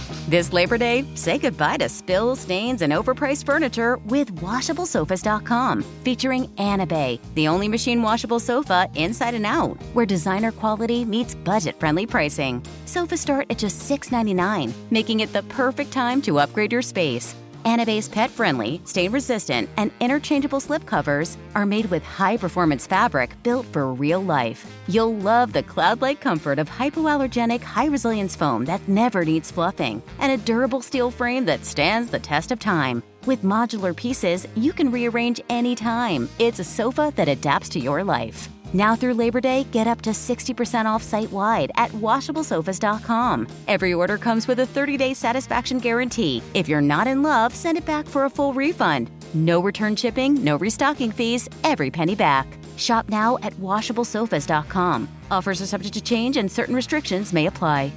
This Labor Day, say goodbye to spills, stains, and overpriced furniture with WashableSofas.com, featuring Anabay, the only machine washable sofa inside and out, where designer quality meets budget-friendly pricing. Sofas start at just $6.99, making it the perfect time to upgrade your space. Anabay's pet-friendly, stain-resistant, and interchangeable slipcovers are made with high-performance fabric built for real life. You'll love the cloud-like comfort of hypoallergenic, high-resilience foam that never needs fluffing, and a durable steel frame that stands the test of time. With modular pieces, you can rearrange anytime. It's a sofa that adapts to your life. Now through Labor Day, get up to 60% off site-wide at WashableSofas.com. Every order comes with a 30-day satisfaction guarantee. If you're not in love, send it back for a full refund. No return shipping, no restocking fees, every penny back. Shop now at WashableSofas.com. Offers are subject to change and certain restrictions may apply.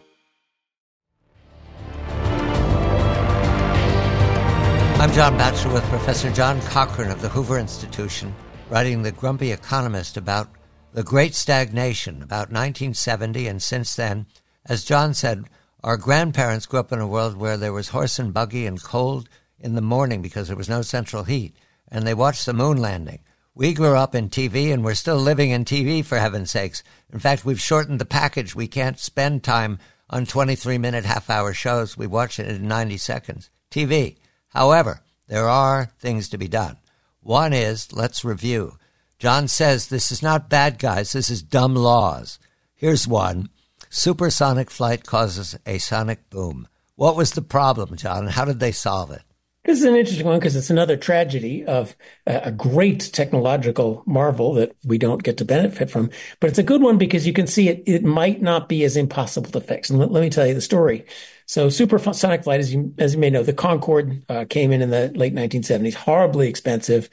I'm John Batchelor with Professor John Cochrane of the Hoover Institution, writing The Grumpy Economist about the Great Stagnation, about 1970, and since then. As John said, our grandparents grew up in a world where there was horse and buggy and cold in the morning because there was no central heat, and they watched the moon landing. We grew up in TV, and we're still living in TV, for heaven's sakes. In fact, we've shortened the package. We can't spend time on 23-minute, half-hour shows. We watch it in 90 seconds. TV. However, there are things to be done. One is, let's review. John says this is not bad guys, this is dumb laws. Here's one. Supersonic flight causes a sonic boom. What was the problem, John? How did they solve it? This is an interesting one because it's another tragedy of a great technological marvel that we don't get to benefit from. But it's a good one because you can see it might not be as impossible to fix. And let me tell you the story. So supersonic flight, as you may know, the Concorde came in the late 1970s, horribly expensive,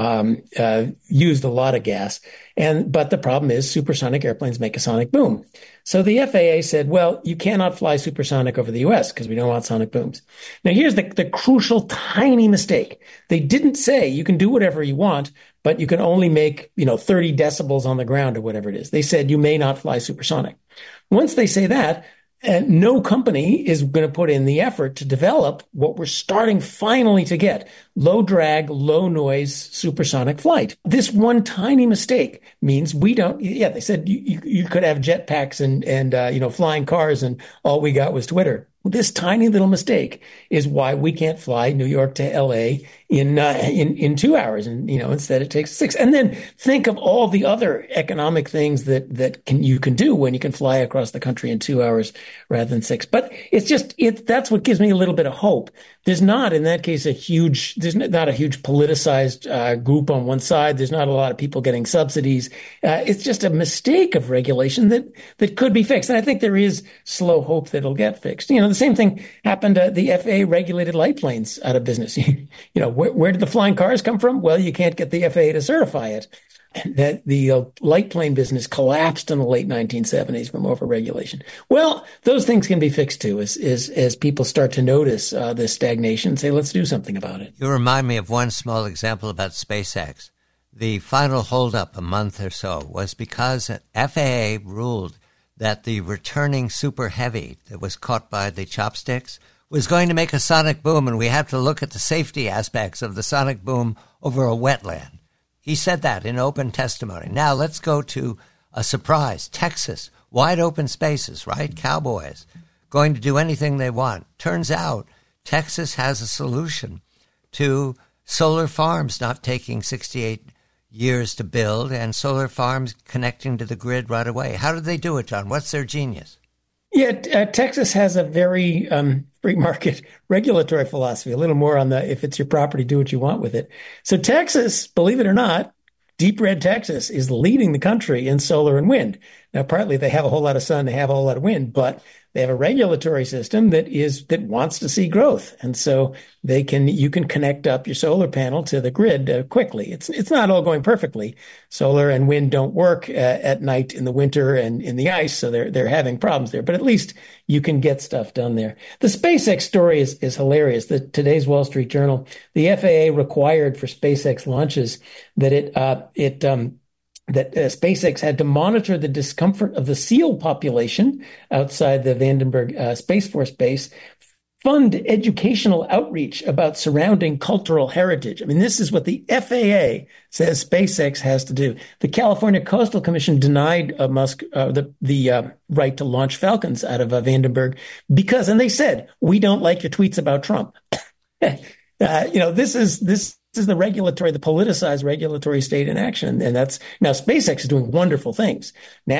used a lot of gas. But the problem is supersonic airplanes make a sonic boom. So the FAA said, well, you cannot fly supersonic over the U.S. because we don't want sonic booms. Now, here's the crucial tiny mistake. They didn't say you can do whatever you want, but you can only make, 30 decibels on the ground or whatever it is. They said you may not fly supersonic. Once they say that, no company is going to put in the effort to develop what we're starting finally to get: low drag, low noise supersonic flight. This one tiny mistake means we don't. Yeah, they said you could have jetpacks and flying cars, and all we got was Twitter. This tiny little mistake is why we can't fly New York to L.A. in 2 hours, and instead it takes 6. And then think of all the other economic things that you can do when you can fly across the country in 2 hours rather than 6. But that's what gives me a little bit of hope. There's not, in that case, there's not a huge politicized group on one side. There's not a lot of people getting subsidies. It's just a mistake of regulation that could be fixed. And I think there is slow hope that it'll get fixed. The same thing happened. The FAA regulated light planes out of business. Where did the flying cars come from? Well, you can't get the FAA to certify it. That the light plane business collapsed in the late 1970s from overregulation. Well, those things can be fixed too, as people start to notice this stagnation and say, let's do something about it. You remind me of one small example about SpaceX. The final holdup a month or so was because FAA ruled that the returning Super Heavy that was caught by the chopsticks was going to make a sonic boom, and we have to look at the safety aspects of the sonic boom over a wetland. He said that in open testimony. Now let's go to a surprise. Texas, wide open spaces, right? Cowboys going to do anything they want. Turns out Texas has a solution to solar farms not taking 68 years to build and solar farms connecting to the grid right away. How did they do it, John? What's their genius? Yeah, Texas has a very free market regulatory philosophy, a little more on the if it's your property, do what you want with it. So Texas, believe it or not, deep red Texas is leading the country in solar and wind. Now, partly they have a whole lot of sun, they have a whole lot of wind, but they have a regulatory system that wants to see growth. And so you can connect up your solar panel to the grid quickly. It's not all going perfectly. Solar and wind don't work at night in the winter and in the ice, so they're having problems there. But at least you can get stuff done there. The SpaceX story is hilarious. Today's Wall Street Journal, the FAA required for SpaceX launches that that SpaceX had to monitor the discomfort of the seal population outside the Vandenberg Space Force Base, fund educational outreach about surrounding cultural heritage. I mean, this is what the FAA says SpaceX has to do. The California Coastal Commission denied Musk the right to launch Falcons out of Vandenberg because, and they said, we don't like your tweets about Trump. This is the politicized regulatory state in action. And that's now SpaceX is doing wonderful things.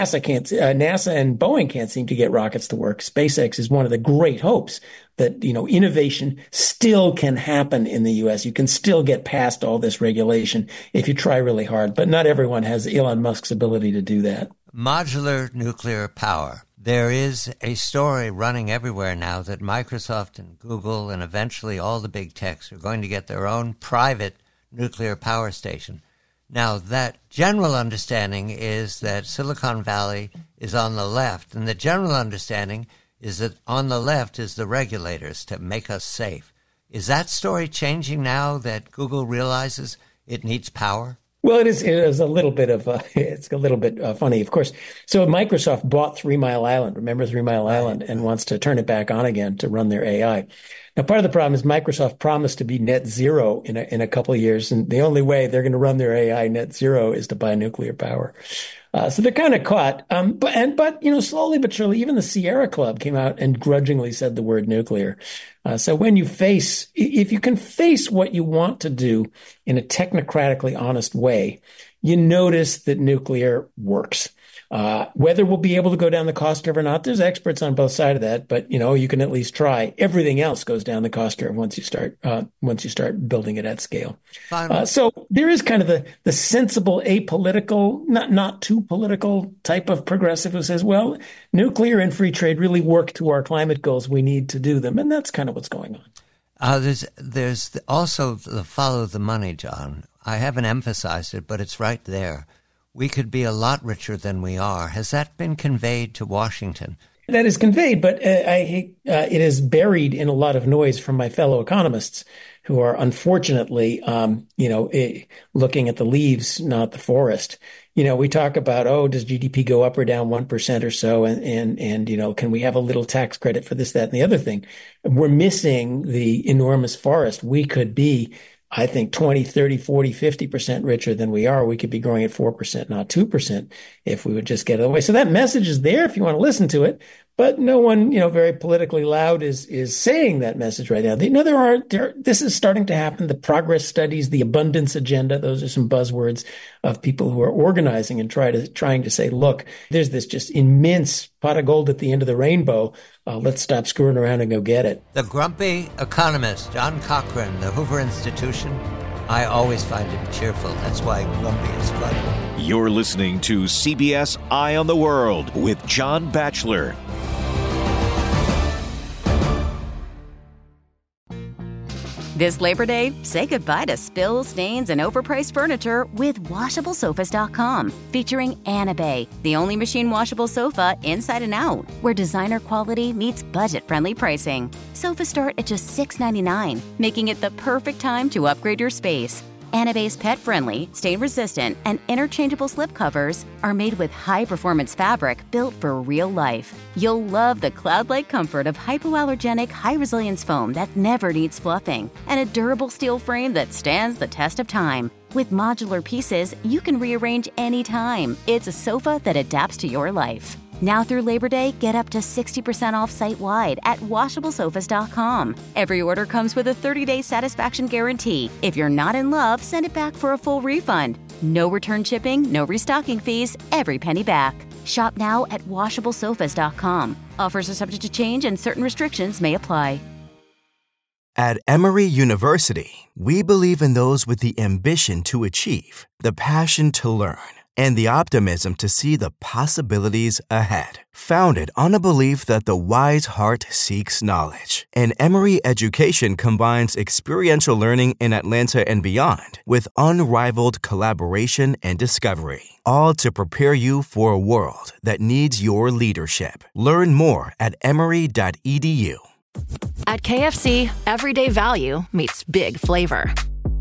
NASA and Boeing can't seem to get rockets to work. SpaceX is one of the great hopes that, innovation still can happen in the U.S. You can still get past all this regulation if you try really hard, but not everyone has Elon Musk's ability to do that. Modular nuclear power. There is a story running everywhere now that Microsoft and Google and eventually all the big techs are going to get their own private nuclear power station. Now, that general understanding is that Silicon Valley is on the left, and the general understanding is that on the left is the regulators to make us safe. Is that story changing now that Google realizes it needs power? Well, it is a little bit of it's a little bit funny, of course. So Microsoft bought 3 Mile Island. Remember 3 Mile Island, and wants to turn it back on again to run their AI. Now, part of the problem is Microsoft promised to be net zero in a couple of years, and the only way they're going to run their AI net zero is to buy nuclear power. So they're kind of caught. But slowly but surely, even the Sierra Club came out and grudgingly said the word nuclear. So if you can face what you want to do in a technocratically honest way, you notice that nuclear works. Whether we'll be able to go down the cost curve or not, there's experts on both sides of that, but you can at least try. Everything else goes down the cost curve once you start building it at scale. So there is kind of the sensible, apolitical, not too political type of progressive who says, well, nuclear and free trade really work to our climate goals. We need to do them. And that's kind of what's going on. There's also the follow the money, John. I haven't emphasized it, but it's right there. We could be a lot richer than we are. Has that been conveyed to Washington? That is conveyed, but it is buried in a lot of noise from my fellow economists who are unfortunately, looking at the leaves, not the forest. We talk about, does GDP go up or down 1% or so? And can we have a little tax credit for this, that, and the other thing? We're missing the enormous forest. We could be, I think, 20, 30, 40, 50% richer than we are. We could be growing at 4%, not 2%, if we would just get it away. So that message is there if you want to listen to it. But no one, very politically loud is saying that message right now. This is starting to happen. The progress studies, the abundance agenda, those are some buzzwords of people who are organizing and trying to say, look, there's this just immense pot of gold at the end of the rainbow. Let's stop screwing around and go get it. The grumpy economist, John Cochrane, the Hoover Institution. I always find him cheerful. That's why grumpy is funny. You're listening to CBS Eye on the World with John Batchelor. This Labor Day, say goodbye to spills, stains, and overpriced furniture with WashableSofas.com. Featuring Anabay, the only machine washable sofa inside and out, where designer quality meets budget-friendly pricing. Sofas start at just $6.99, making it the perfect time to upgrade your space. Anabay's pet-friendly, stain-resistant, and interchangeable slipcovers are made with high-performance fabric built for real life. You'll love the cloud-like comfort of hypoallergenic, high-resilience foam that never needs fluffing, and a durable steel frame that stands the test of time. With modular pieces, you can rearrange anytime. It's a sofa that adapts to your life. Now through Labor Day, get up to 60% off site-wide at WashableSofas.com. Every order comes with a 30-day satisfaction guarantee. If you're not in love, send it back for a full refund. No return shipping, no restocking fees, every penny back. Shop now at WashableSofas.com. Offers are subject to change and certain restrictions may apply. At Emory University, we believe in those with the ambition to achieve, the passion to learn, and the optimism to see the possibilities ahead. Founded on a belief that the wise heart seeks knowledge, and Emory education combines experiential learning in Atlanta and beyond with unrivaled collaboration and discovery, all to prepare you for a world that needs your leadership. Learn more at emory.edu. At KFC, everyday value meets big flavor.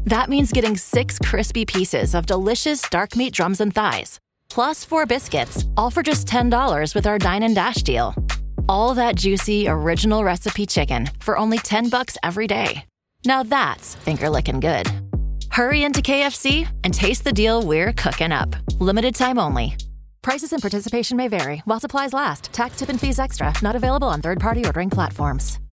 That means getting 6 crispy pieces of delicious dark meat drums and thighs, plus 4 biscuits, all for just $10 with our Dine and Dash deal. All that juicy, original recipe chicken for only $10 every day. Now that's finger-licking good. Hurry into KFC and taste the deal we're cooking up. Limited time only. Prices and participation may vary while supplies last. Tax, tip, and fees extra. Not available on third-party ordering platforms.